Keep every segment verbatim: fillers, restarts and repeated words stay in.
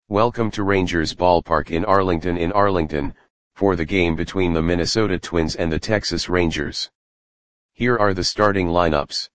Welcome to Rangers Ballpark in Arlington in Arlington, for the game between the Minnesota Twins and the Texas Rangers. Here are the starting lineups.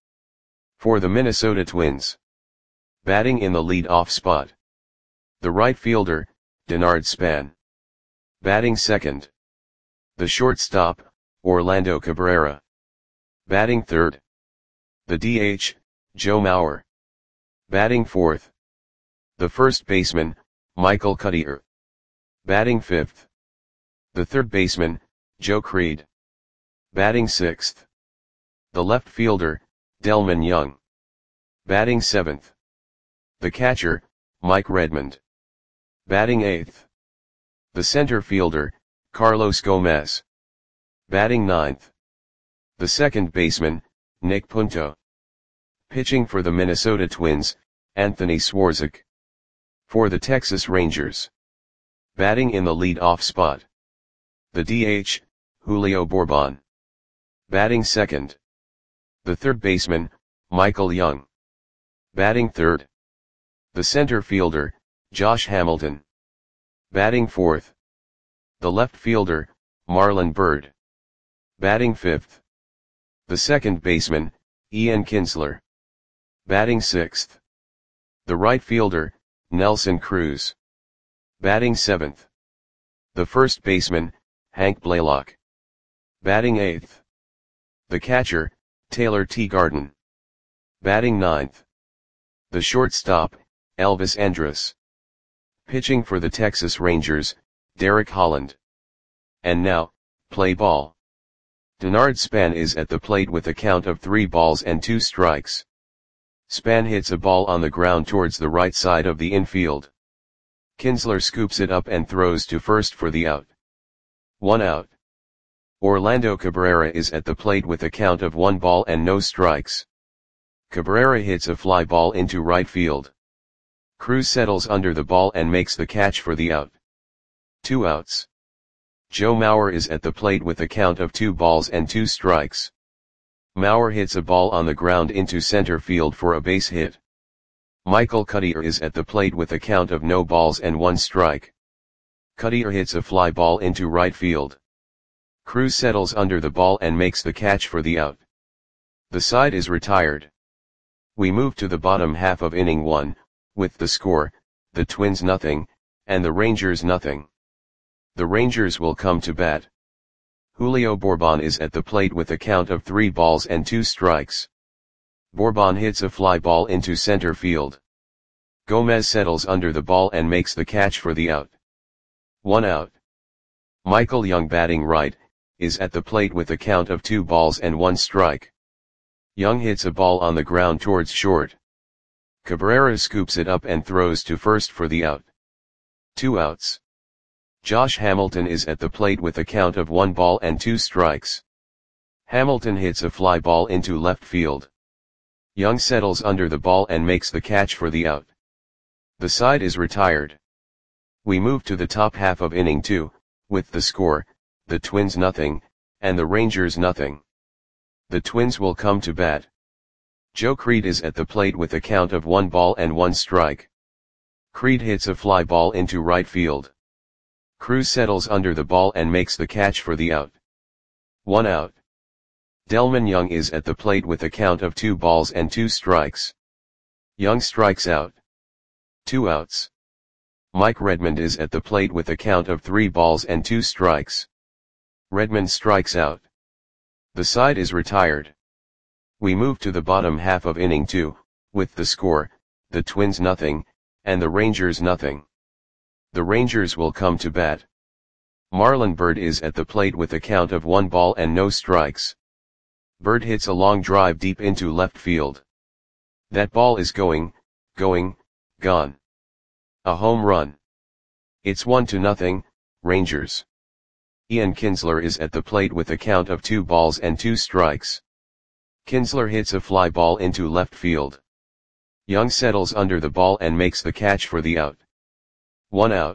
For the Minnesota Twins. Batting in the lead-off spot. The right fielder, Denard Span. Batting second. The shortstop, Orlando Cabrera. Batting third. The D H, Joe Mauer. Batting fourth. The first baseman, Michael Cuddyer. Batting fifth. The third baseman, Joe Creed. Batting sixth. The left fielder, Delmon Young. Batting seventh. The catcher, Mike Redmond. Batting eighth. The center fielder, Carlos Gomez. Batting ninth. The second baseman, Nick Punto. Pitching for the Minnesota Twins, Anthony Swarzak. For the Texas Rangers. Batting in the lead-off spot. The D H, Julio Bourbon. Batting second. The third baseman, Michael Young. Batting third. The center fielder, Josh Hamilton. Batting fourth. The left fielder, Marlon Byrd. Batting fifth. The second baseman, Ian Kinsler. Batting sixth. The right fielder, Nelson Cruz. Batting seventh. The first baseman, Hank Blaylock. Batting eighth. The catcher, Taylor Teagarden. Batting ninth. The shortstop, Elvis Andrus. Pitching for the Texas Rangers, Derek Holland. And now, play ball. Denard Span is at the plate with a count of three balls and two strikes. Span hits a ball on the ground towards the right side of the infield. Kinsler scoops it up and throws to first for the out. One out. Orlando Cabrera is at the plate with a count of one ball and no strikes. Cabrera hits a fly ball into right field. Cruz settles under the ball and makes the catch for the out. Two outs. Joe Mauer is at the plate with a count of two balls and two strikes. Mauer hits a ball on the ground into center field for a base hit. Michael Cuddyer is at the plate with a count of no balls and one strike. Cuddyer hits a fly ball into right field. Cruz settles under the ball and makes the catch for the out. The side is retired. We move to the bottom half of inning one, with the score, the Twins nothing, and the Rangers nothing. The Rangers will come to bat. Julio Bourbon is at the plate with a count of three balls and two strikes. Bourbon hits a fly ball into center field. Gomez settles under the ball and makes the catch for the out. One out. Michael Young batting right, is at the plate with a count of two balls and one strike. Young hits a ball on the ground towards short. Cabrera scoops it up and throws to first for the out. Two outs. Josh Hamilton is at the plate with a count of one ball and two strikes. Hamilton hits a fly ball into left field. Young settles under the ball and makes the catch for the out. The side is retired. We move to the top half of inning two, with the score, the Twins nothing, and the Rangers nothing. The Twins will come to bat. Joe Creed is at the plate with a count of one ball and one strike. Creed hits a fly ball into right field. Cruz settles under the ball and makes the catch for the out. One out. Delmon Young is at the plate with a count of two balls and two strikes. Young strikes out. Two outs. Mike Redmond is at the plate with a count of three balls and two strikes. Redmond strikes out. The side is retired. We move to the bottom half of inning two, with the score, the Twins nothing, and the Rangers nothing. The Rangers will come to bat. Marlon Byrd is at the plate with a count of one ball and no strikes. Byrd hits a long drive deep into left field. That ball is going, going, gone. A home run. It's one to nothing, Rangers. Ian Kinsler is at the plate with a count of two balls and two strikes. Kinsler hits a fly ball into left field. Young settles under the ball and makes the catch for the out. One out.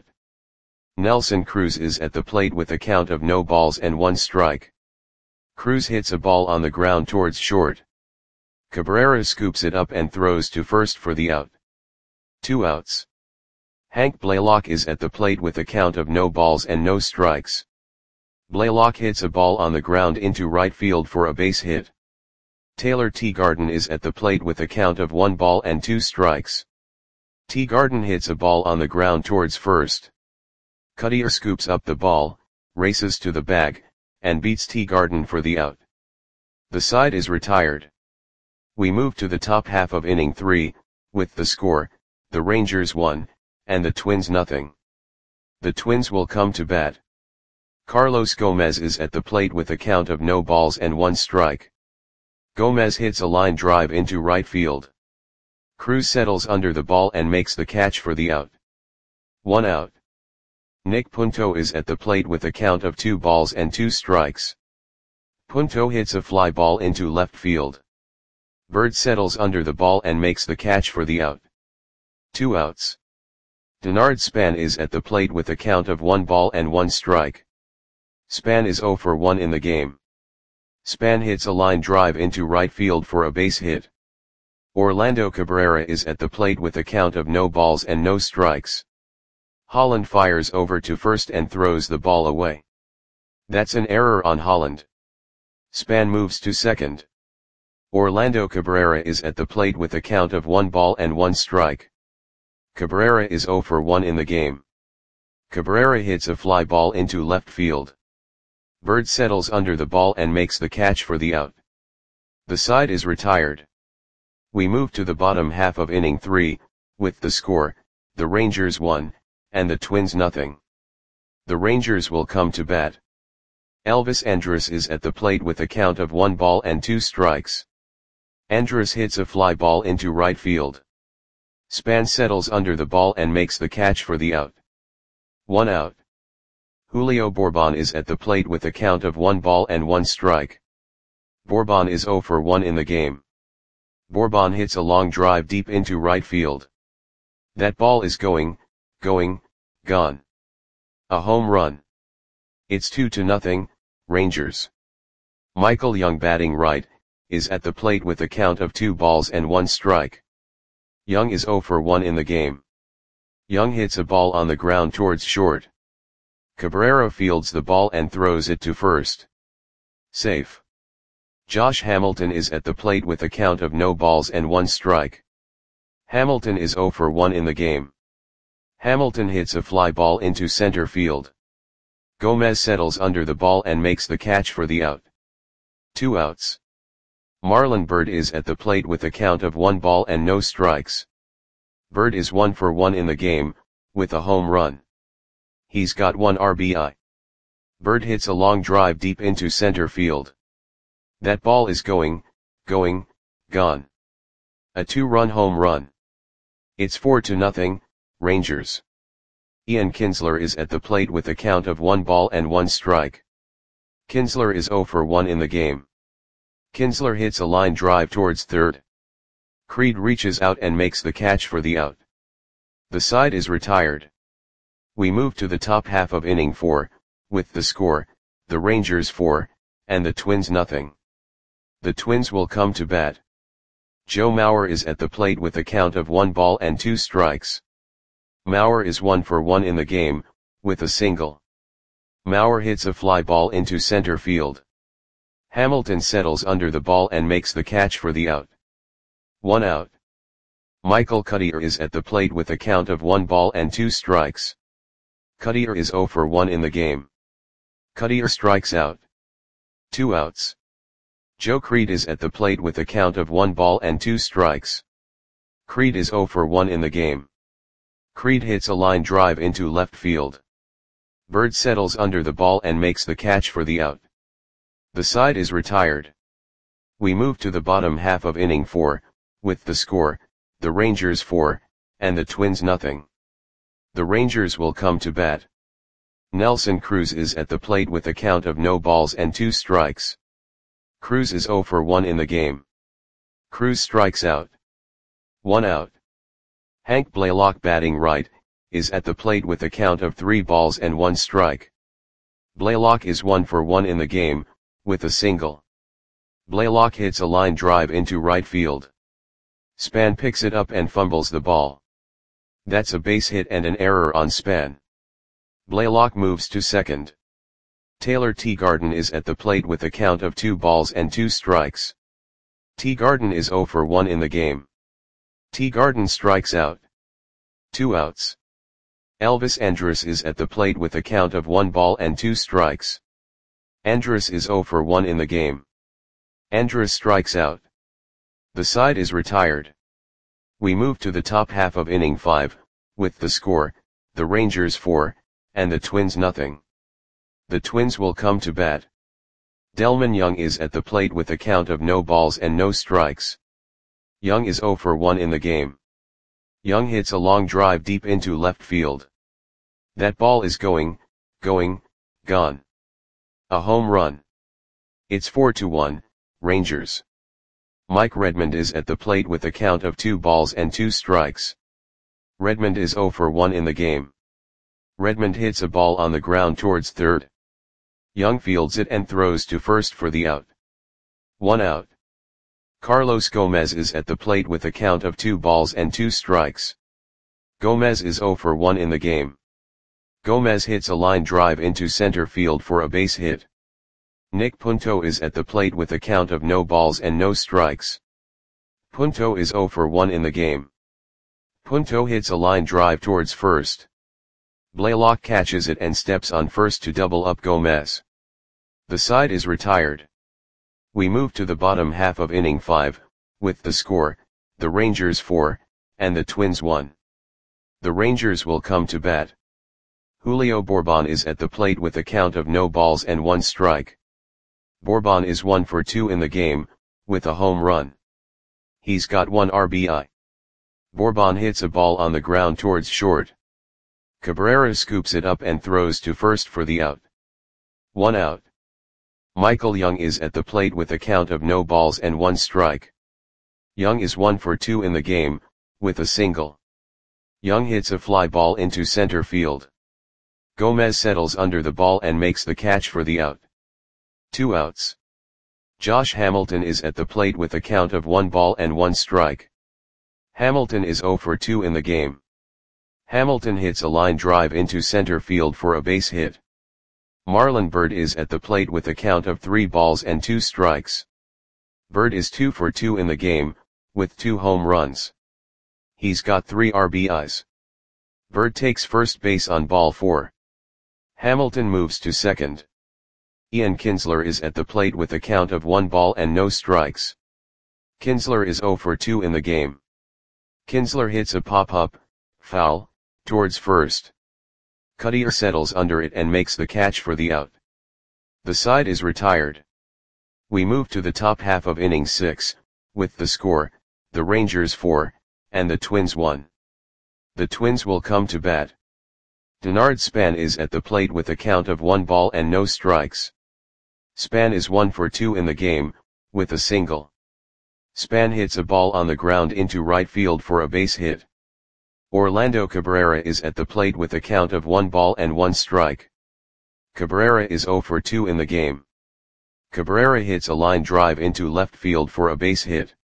Nelson Cruz is at the plate with a count of no balls and one strike. Cruz hits a ball on the ground towards short. Cabrera scoops it up and throws to first for the out. Two outs. Hank Blaylock is at the plate with a count of no balls and no strikes. Blaylock hits a ball on the ground into right field for a base hit. Taylor Teagarden is at the plate with a count of one ball and two strikes. Teagarden hits a ball on the ground towards first. Cuttier scoops up the ball, races to the bag, and beats Teagarden for the out. The side is retired. We move to the top half of inning three, with the score, the Rangers one, and the Twins nothing. The Twins will come to bat. Carlos Gomez is at the plate with a count of no balls and one strike. Gomez hits a line drive into right field. Cruz settles under the ball and makes the catch for the out. One out. Nick Punto is at the plate with a count of two balls and two strikes. Punto hits a fly ball into left field. Bird settles under the ball and makes the catch for the out. Two outs. Denard Span is at the plate with a count of one ball and one strike. Span is zero for one in the game. Span hits a line drive into right field for a base hit. Orlando Cabrera is at the plate with a count of no balls and no strikes. Holland fires over to first and throws the ball away. That's an error on Holland. Span moves to second. Orlando Cabrera is at the plate with a count of one ball and one strike. Cabrera is zero for one in the game. Cabrera hits a fly ball into left field. Bird settles under the ball and makes the catch for the out. The side is retired. We move to the bottom half of inning three, with the score, the Rangers one, and the Twins nothing. The Rangers will come to bat. Elvis Andrus is at the plate with a count of one ball and two strikes. Andrus hits a fly ball into right field. Span settles under the ball and makes the catch for the out. One out. Julio Bourbon is at the plate with a count of one ball and one strike. Bourbon is zero for one in the game. Bourbon hits a long drive deep into right field. That ball is going, going, gone. A home run. It's two to nothing, Rangers. Michael Young, batting right, is at the plate with a count of two balls and one strike. Young is zero for one in the game. Young hits a ball on the ground towards short. Cabrera fields the ball and throws it to first. Safe. Josh Hamilton is at the plate with a count of no balls and one strike. Hamilton is zero for one in the game. Hamilton hits a fly ball into center field. Gomez settles under the ball and makes the catch for the out. Two outs. Marlon Byrd is at the plate with a count of one ball and no strikes. Byrd is one for one in the game, with a home run. He's got one R B I. Byrd hits a long drive deep into center field. That ball is going, going, gone. A two-run home run. It's four to nothing, Rangers. Ian Kinsler is at the plate with a count of one ball and one strike. Kinsler is zero for one in the game. Kinsler hits a line drive towards third. Creed reaches out and makes the catch for the out. The side is retired. We move to the top half of inning four, with the score, the Rangers four, and the Twins nothing. The Twins will come to bat. Joe Mauer is at the plate with a count of one ball and two strikes. Mauer is one for one in the game, with a single. Mauer hits a fly ball into center field. Hamilton settles under the ball and makes the catch for the out. One out. Michael Cuttier is at the plate with a count of one ball and two strikes. Cuttier is zero for one in the game. Cuttier strikes out. Two outs. Joe Creed is at the plate with a count of one ball and two strikes. Creed is zero for one in the game. Creed hits a line drive into left field. Byrd settles under the ball and makes the catch for the out. The side is retired. We move to the bottom half of inning four, with the score, the Rangers four, and the Twins nothing. The Rangers will come to bat. Nelson Cruz is at the plate with a count of no balls and two strikes. Cruz is zero for one in the game. Cruz strikes out. One out. Hank Blaylock, batting right, is at the plate with a count of three balls and one strike. Blaylock is one for one in the game, with a single. Blaylock hits a line drive into right field. Span picks it up and fumbles the ball. That's a base hit and an error on Span. Blaylock moves to second. Taylor Teagarden is at the plate with a count of two balls and two strikes. Teagarden is zero for one in the game. Teagarden strikes out. Two outs. Elvis Andrus is at the plate with a count of one ball and two strikes. Andrus is zero for one in the game. Andrus strikes out. The side is retired. We move to the top half of inning five, with the score, the Rangers four, and the Twins nothing. The Twins will come to bat. Delmon Young is at the plate with a count of no balls and no strikes. Young is zero for one in the game. Young hits a long drive deep into left field. That ball is going, going, gone. A home run. It's four to one, Rangers. Mike Redmond is at the plate with a count of two balls and two strikes. Redmond is zero for one in the game. Redmond hits a ball on the ground towards third. Young fields it and throws to first for the out. One out. Carlos Gomez is at the plate with a count of two balls and two strikes. Gomez is zero for one in the game. Gomez hits a line drive into center field for a base hit. Nick Punto is at the plate with a count of no balls and no strikes. Punto is zero for one in the game. Punto hits a line drive towards first. Blaylock catches it and steps on first to double up Gomez. The side is retired. We move to the bottom half of inning five, with the score, the Rangers four, and the Twins one. The Rangers will come to bat. Julio Bourbon is at the plate with a count of no balls and one strike. Bourbon is one for two in the game, with a home run. He's got one R B I. Bourbon hits a ball on the ground towards short. Cabrera scoops it up and throws to first for the out. One out. Michael Young is at the plate with a count of no balls and one strike. Young is one for two in the game, with a single. Young hits a fly ball into center field. Gomez settles under the ball and makes the catch for the out. Two outs. Josh Hamilton is at the plate with a count of one ball and one strike. Hamilton is zero for two in the game. Hamilton hits a line drive into center field for a base hit. Marlon Byrd is at the plate with a count of three balls and two strikes. Byrd is two for two in the game, with two home runs. He's got three R B Is. Byrd takes first base on ball four. Hamilton moves to second. Ian Kinsler is at the plate with a count of one ball and no strikes. Kinsler is zero for two in the game. Kinsler hits a pop-up, foul, towards first. Cuddyer settles under it and makes the catch for the out. The side is retired. We move to the top half of inning six, with the score, the Rangers four, and the Twins one. The Twins will come to bat. Denard Span is at the plate with a count of one ball and no strikes. Span is one for two in the game, with a single. Span hits a ball on the ground into right field for a base hit. Orlando Cabrera is at the plate with a count of one ball and one strike. Cabrera is zero for two in the game. Cabrera hits a line drive into left field for a base hit.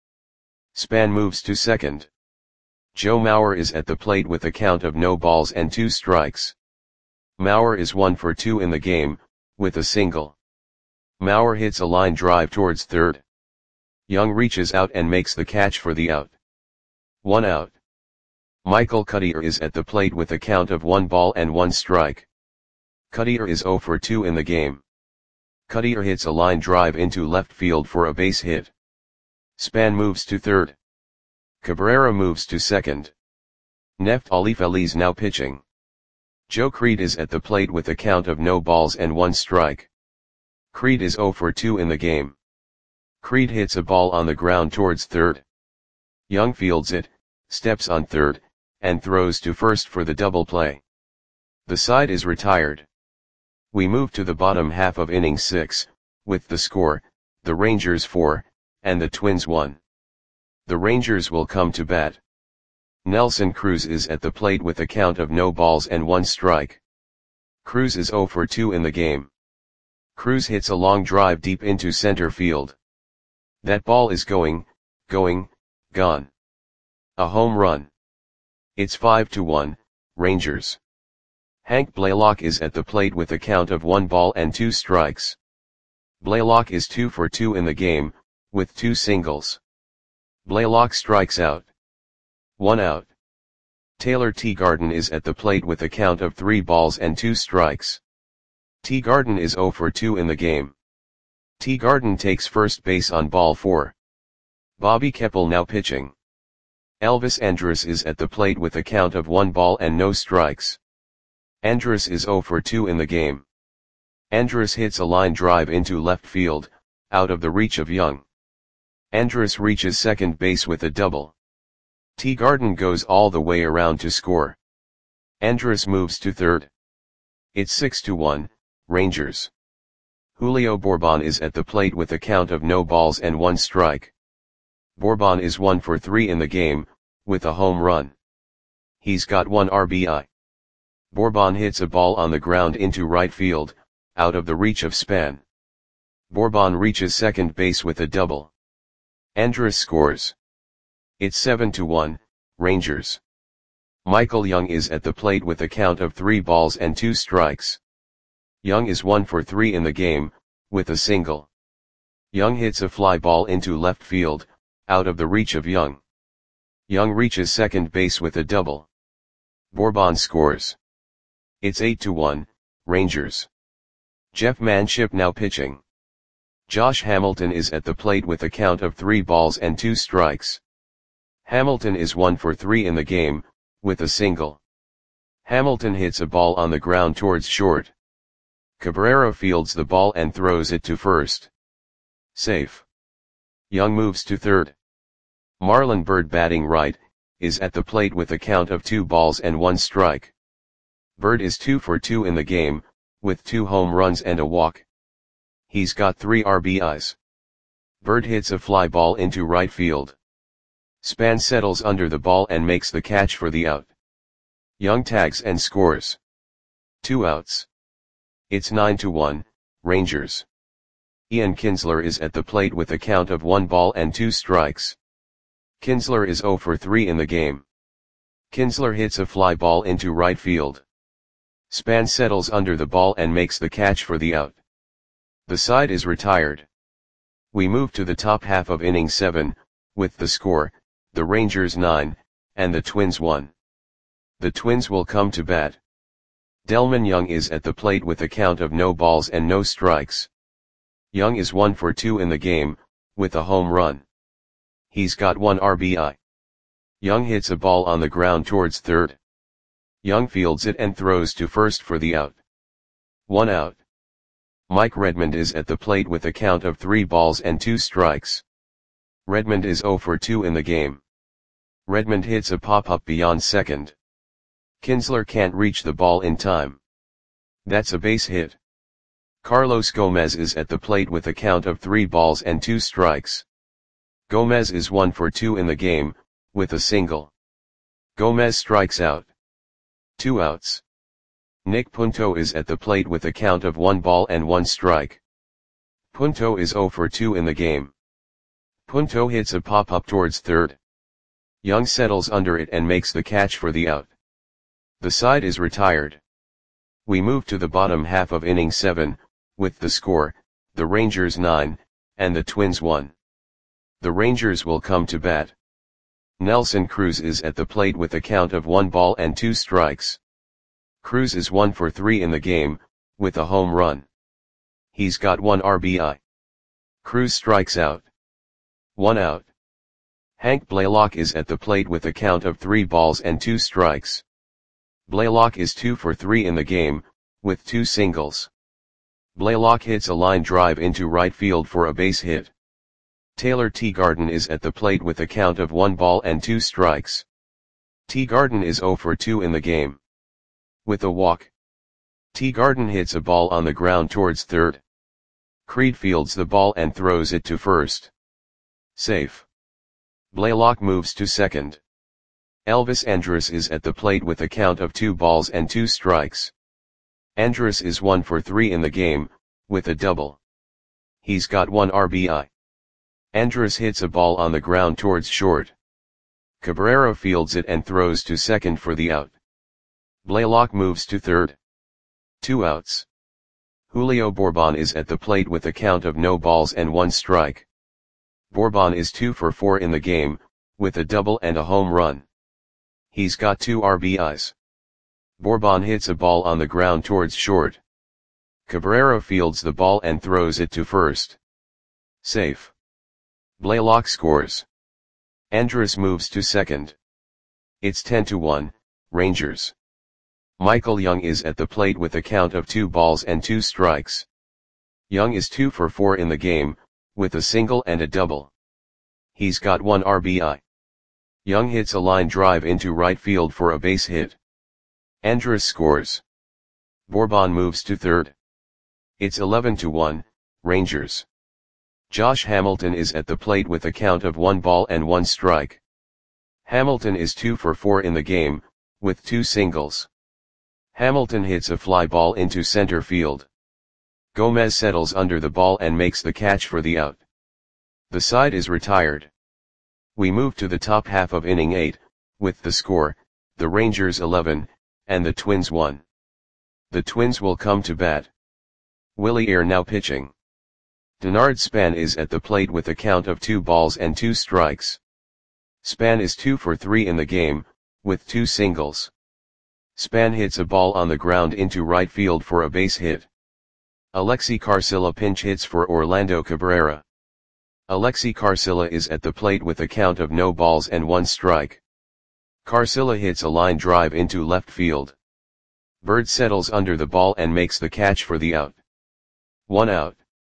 Span moves to second. Joe Mauer is at the plate with a count of no balls and two strikes. Mauer is one for two in the game, with a single. Mauer hits a line drive towards third. Young reaches out and makes the catch for the out. One out. Michael Cuddyer is at the plate with a count of one ball and one strike. Cuddyer is zero for two in the game. Cuddyer hits a line drive into left field for a base hit. Span moves to third. Cabrera moves to second. Neftali Feliz now pitching. Joe Creed is at the plate with a count of no balls and one strike. Creed is zero for two in the game. Creed hits a ball on the ground towards third. Young fields it, steps on third, and throws to first for the double play. The side is retired. We move to the bottom half of inning six, with the score, the Rangers four, and the Twins one. The Rangers will come to bat. Nelson Cruz is at the plate with a count of no balls and one strike. Cruz is zero for two in the game. Cruz hits a long drive deep into center field. That ball is going, going, gone. A home run. It's five to one, Rangers. Hank Blaylock is at the plate with a count of one ball and two strikes. Blaylock is two for two in the game, with two singles. Blaylock strikes out. One out. Taylor Teagarden is at the plate with a count of three balls and two strikes. Teagarden is zero for two in the game. Teagarden takes first base on ball four. Bobby Keppel now pitching. Elvis Andrus is at the plate with a count of one ball and no strikes. Andrus is zero for two in the game. Andrus hits a line drive into left field, out of the reach of Young. Andrus reaches second base with a double. Teagarden goes all the way around to score. Andrus moves to third. It's six to one, Rangers. Julio Bourbon is at the plate with a count of no balls and one strike. Bourbon is one for three in the game, with a home run. He's got one R B I. Bourbon hits a ball on the ground into right field, out of the reach of Span. Bourbon reaches second base with a double. Andrus scores. It's seven to one, Rangers. Michael Young is at the plate with a count of three balls and two strikes. Young is one for three in the game, with a single. Young hits a fly ball into left field, out of the reach of Young. Young reaches second base with a double. Bourbon scores. It's eight to one, Rangers. Jeff Manship now pitching. Josh Hamilton is at the plate with a count of three balls and two strikes. Hamilton is one for three in the game, with a single. Hamilton hits a ball on the ground towards short. Cabrera fields the ball and throws it to first. Safe. Young moves to third. Marlon Byrd, batting right, is at the plate with a count of two balls and one strike. Byrd is two for two in the game, with two home runs and a walk. He's got three R B Is. Byrd hits a fly ball into right field. Span settles under the ball and makes the catch for the out. Young tags and scores. Two outs. It's nine to one, Rangers. Ian Kinsler is at the plate with a count of one ball and two strikes. Kinsler is zero for three in the game. Kinsler hits a fly ball into right field. Span settles under the ball and makes the catch for the out. The side is retired. We move to the top half of inning seven, with the score, the Rangers nine, and the Twins one. The Twins will come to bat. Delmon Young is at the plate with a count of no balls and no strikes. Young is one for two in the game, with a home run. He's got one R B I. Young hits a ball on the ground towards third. Young fields it and throws to first for the out. One out. Mike Redmond is at the plate with a count of three balls and two strikes. Redmond is zero for two in the game. Redmond hits a pop-up beyond second. Kinsler can't reach the ball in time. That's a base hit. Carlos Gomez is at the plate with a count of three balls and two strikes. Gomez is one for two in the game, with a single. Gomez strikes out. Two outs. Nick Punto is at the plate with a count of one ball and one strike. Punto is zero for two in the game. Punto hits a pop-up towards third. Young settles under it and makes the catch for the out. The side is retired. We move to the bottom half of inning seven, with the score, the Rangers nine, and the Twins one. The Rangers will come to bat. Nelson Cruz is at the plate with a count of one ball and two strikes. Cruz is one for three in the game, with a home run. He's got one R B I. Cruz strikes out. One out. Hank Blaylock is at the plate with a count of three balls and two strikes. Blaylock is two for three in the game, with two singles. Blaylock hits a line drive into right field for a base hit. Taylor Teagarden is at the plate with a count of one ball and two strikes. Teagarden is zero for two in the game. With a walk. Teagarden hits a ball on the ground towards third. Creed fields the ball and throws it to first. Safe. Blaylock moves to second. Elvis Andrus is at the plate with a count of two balls and two strikes. Andrus is one for three in the game, with a double. He's got one R B I. Andrus hits a ball on the ground towards short. Cabrera fields it and throws to second for the out. Blaylock moves to third. Two outs. Julio Bourbon is at the plate with a count of no balls and one strike. Bourbon is two for four in the game, with a double and a home run. He's got two R B Is. Bourbon hits a ball on the ground towards short. Cabrera fields the ball and throws it to first. Safe. Blaylock scores. Andrus moves to second. It's ten to one, Rangers. Michael Young is at the plate with a count of two balls and two strikes. Young is two for four in the game, with a single and a double. He's got one R B I. Young hits a line drive into right field for a base hit. Andrus scores. Bourbon moves to third. It's eleven to one, Rangers. Josh Hamilton is at the plate with a count of one ball and one strike. Hamilton is two for four in the game, with two singles. Hamilton hits a fly ball into center field. Gomez settles under the ball and makes the catch for the out. The side is retired. We move to the top half of inning eight, with the score, the Rangers eleven, and the Twins one. The Twins will come to bat. Willie Air now pitching. Denard Span is at the plate with a count of two balls and two strikes. Span is two for three in the game, with two singles. Span hits a ball on the ground into right field for a base hit. Alexi Carcilla pinch hits for Orlando Cabrera. Alexi Carcilla is at the plate with a count of no balls and one strike. Carcilla hits a line drive into left field. Bird settles under the ball and makes the catch for the out. One out.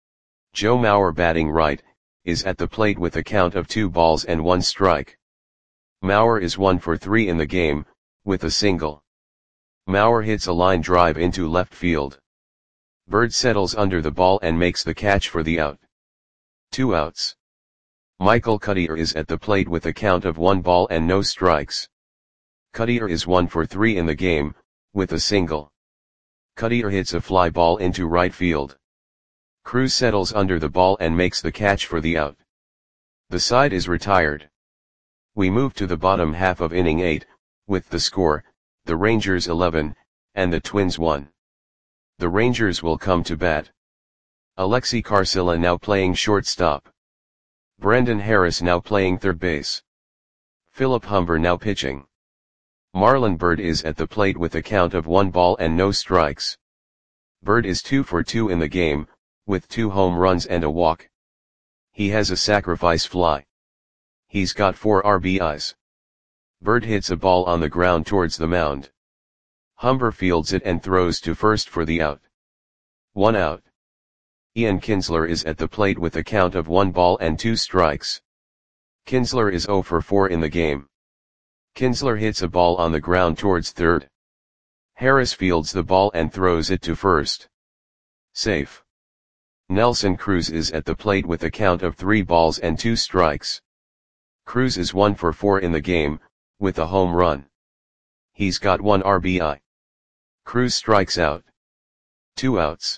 Joe Mauer batting right, is at the plate with a count of two balls and one strike. Mauer is one for three in the game, with a single. Mauer hits a line drive into left field. Bird settles under the ball and makes the catch for the out. Two outs. Michael Cuddyer is at the plate with a count of one ball and no strikes. Cuddyer is one for three in the game, with a single. Cuddyer hits a fly ball into right field. Cruz settles under the ball and makes the catch for the out. The side is retired. We move to the bottom half of inning eight, with the score, the Rangers eleven, and the Twins one. The Rangers will come to bat. Alexi Carcilla now playing shortstop. Brendan Harris now playing third base. Philip Humber now pitching. Marlon Byrd is at the plate with a count of one ball and no strikes. Byrd is two for two in the game, with two home runs and a walk. He has a sacrifice fly. He's got four R B Is. Byrd hits a ball on the ground towards the mound. Humber fields it and throws to first for the out. One out. Ian Kinsler is at the plate with a count of one ball and two strikes. Kinsler is zero for four in the game. Kinsler hits a ball on the ground towards third. Harris fields the ball and throws it to first. Safe. Nelson Cruz is at the plate with a count of three balls and two strikes. Cruz is one for four in the game, with a home run. He's got one R B I. Cruz strikes out. Two outs.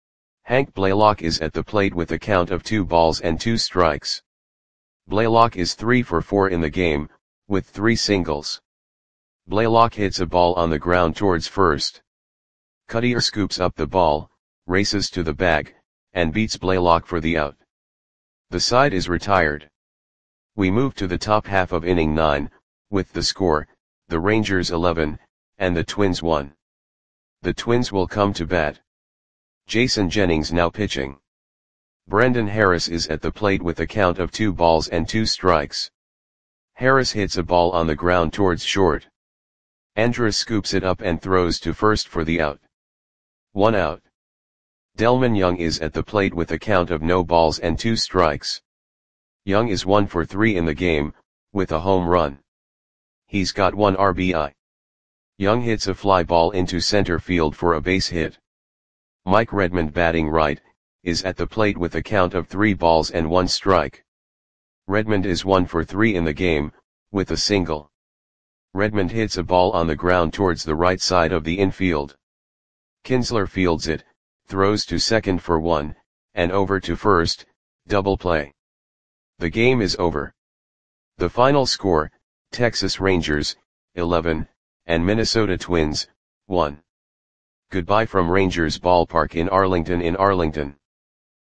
Hank Blaylock is at the plate with a count of two balls and two strikes. Blaylock is three for four in the game, with three singles. Blaylock hits a ball on the ground towards first. Cuddyer scoops up the ball, races to the bag, and beats Blaylock for the out. The side is retired. We move to the top half of inning nine, with the score, the Rangers eleven, and the Twins one. The Twins will come to bat. Jason Jennings now pitching. Brendan Harris is at the plate with a count of two balls and two strikes. Harris hits a ball on the ground towards short. Andrus scoops it up and throws to first for the out. One out. Delman Young is at the plate with a count of no balls and two strikes. Young is one for three in the game, with a home run. He's got one R B I. Young hits a fly ball into center field for a base hit. Mike Redmond batting right, is at the plate with a count of three balls and one strike. Redmond is one for three in the game, with a single. Redmond hits a ball on the ground towards the right side of the infield. Kinsler fields it, throws to second for one, and over to first, double play. The game is over. The final score, Texas Rangers, eleven, and Minnesota Twins, one. Goodbye from Rangers Ballpark in Arlington in Arlington.